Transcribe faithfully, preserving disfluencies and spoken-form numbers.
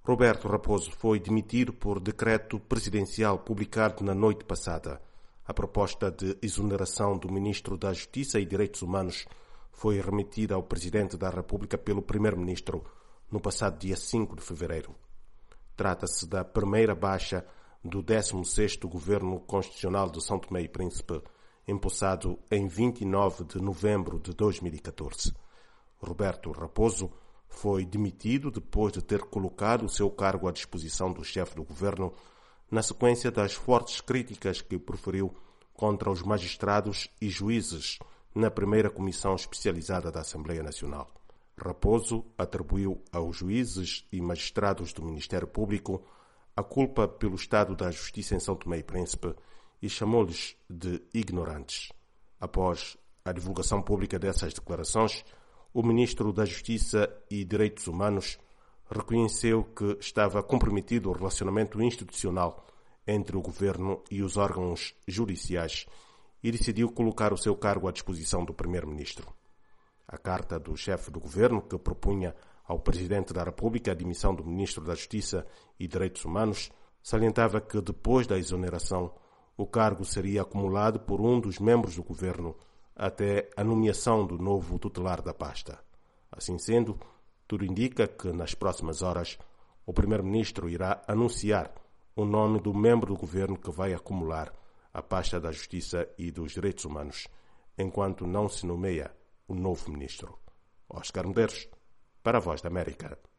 Roberto Raposo foi demitido por decreto presidencial publicado na noite passada. A proposta de exoneração do Ministro da Justiça e Direitos Humanos foi remetida ao Presidente da República pelo Primeiro-Ministro no passado dia cinco de fevereiro. Trata-se da primeira baixa do décimo sexto Governo Constitucional de São Tomé e Príncipe, empossado em vinte e nove de novembro de dois mil e catorze. Roberto Raposo foi demitido depois de ter colocado o seu cargo à disposição do chefe do governo, na sequência das fortes críticas que proferiu contra os magistrados e juízes na primeira comissão especializada da Assembleia Nacional. Raposo atribuiu aos juízes e magistrados do Ministério Público a culpa pelo estado da justiça em São Tomé e Príncipe e chamou-lhes de ignorantes. Após a divulgação pública dessas declarações, o Ministro da Justiça e Direitos Humanos reconheceu que estava comprometido o relacionamento institucional entre o governo e os órgãos judiciais e decidiu colocar o seu cargo à disposição do Primeiro-Ministro. A carta do chefe do governo, que propunha ao Presidente da República a demissão do Ministro da Justiça e Direitos Humanos, salientava que depois da exoneração o cargo seria acumulado por um dos membros do governo até a nomeação do novo tutelar da pasta. Assim sendo, tudo indica que nas próximas horas o Primeiro-Ministro irá anunciar o nome do membro do governo que vai acumular a pasta da Justiça e dos Direitos Humanos, enquanto não se nomeia o novo ministro. Oscar Medeiros, para a Voz da América.